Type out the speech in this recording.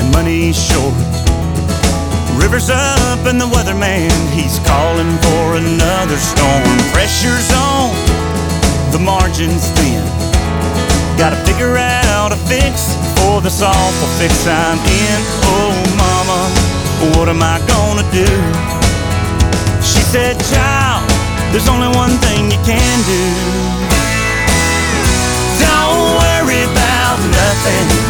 money's short. River's up and the weatherman, he's calling for another storm. Pressure's on, the margin's thin. Gotta figure out a fix for this awful fix I'm in. Oh mama, what am I gonna do? She said, child, there's only one thing you can do. Don't worry about nothing,